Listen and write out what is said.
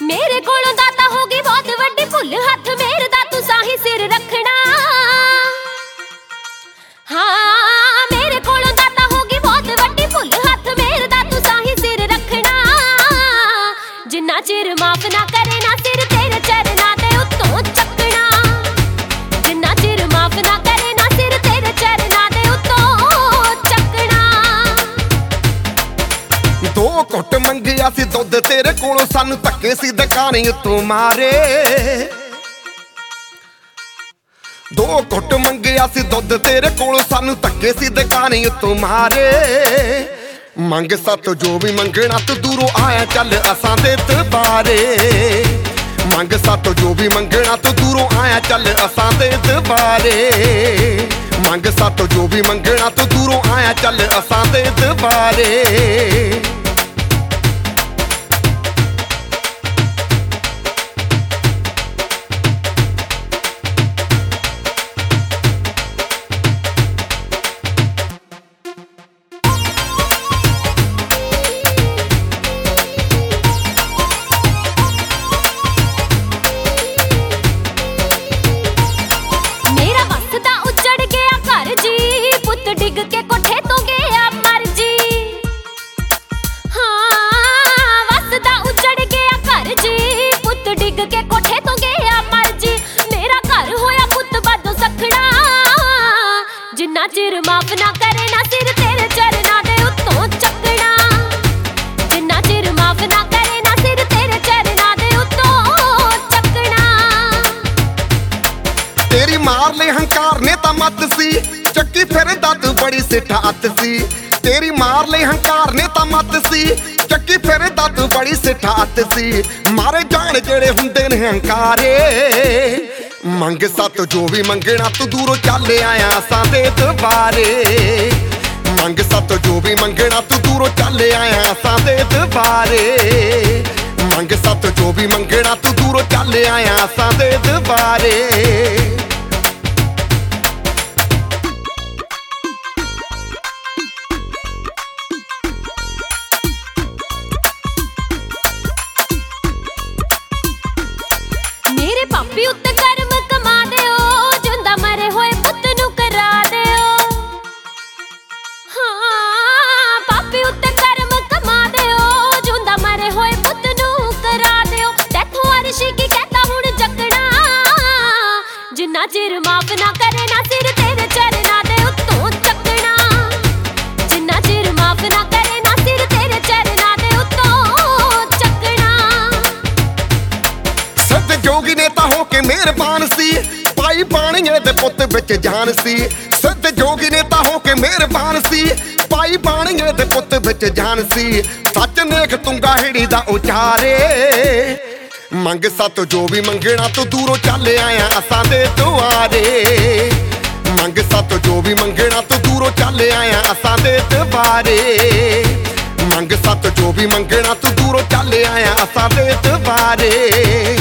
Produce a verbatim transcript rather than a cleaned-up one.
मेरे कोलों दाता होगी बहुत वड्डी भुल हथ मेरदा तू साही सिर रखना। हाँ मेरे कोलों दाता होगी बहुत वड्डी भुल हथ मेरदा तू साही सिर रखना। जिन्ना चिर माफ ना करे ना सिर तेरे चरना दे उत्तों चकना। जिन्ना चिर माफ ना करे ना सिर तेरे चरना दे उत्तों चकना। दो घुट मंगिया सी दुध तेरे कोलों सानू धक्के सी दुकाने उत्तों मारे। दो घुट मंगिया सी दुध तेरे कोलों सानू धक्के सी दुकाने उत्तों मारे। मंग सत जो भी मंगना तू दूरों आया चल असां दे दरबारे। मंग सत जो भी मंगना तू दूरों आया चल असां दे दरबारे। मंग सत जो भी मंगना तू दूरों आया चल असां दे दरबारे। डिग के कोठे तो गया मर जी। हाँ वसदा उजड़ गया घर जी। पुत डिग के कोठे तो गया मर जी। मेरा घर होया पुत बादो सखड़ा। जिन्ना चिर माफ ना करे ना सिर तेरे चरना दे उत्तों चकना। जिन्ना चिर माफ ना करे ना सिर तेरे चरना दे उत्तों चकना। तेरी मार ले हंकार ने ता मत सी चक्की फिर दत बड़ी सिठा अत सी। तेरी मार ले हंकार ने ता मत सी चक्की फिर दत बड़ी सिठा अत सी। मारे जान जेड़े हुंदे ने हंकारे। मंग सत जो भी मंगना तू दूरों चल आया असां दे दरबारे। मंग सत जो भी मंगना तू दूरों चल आया असां दे दरबारे। मंग सत जो भी मंगना तू दूरों चल आया असां दे दरबारे। मेरे पापी उत्ते कर्म कमा दिओ। जिंदा मरे होए पुत नू करा दिओ। हाँ पापी उत्ते कर्म कमा दिओ। जिंदा मरे होए पुत नू करा दिओ। तैथों अर्शी की कहता हुण जकड़ा। जिन्ना चिर माफ ना करे ना सिर तेरे चरना दे उत्तों चकना। जिन्ना चिर माफ ना करे ना सिर तेरे चरना दे उत्तों चकना। सद जोगी नेता हो के मेहरबान सी पाई पाणीए दे पुत विच जान सी। सद जोगी नेता हो के मेहरबान सी पाई पाणीए दे पुत विच जान सी। सच नेक तुंगा हिड़ी दा उचारे। मंग सत जो भी मंगना तू दूरों चल आया असां दे दुआरे। मंग सत जो भी मंगना तू दूरों चल आया असां दे दरबारे। मंग सत जो भी मंगना तू दूरों चल आया असां दे दरबारे।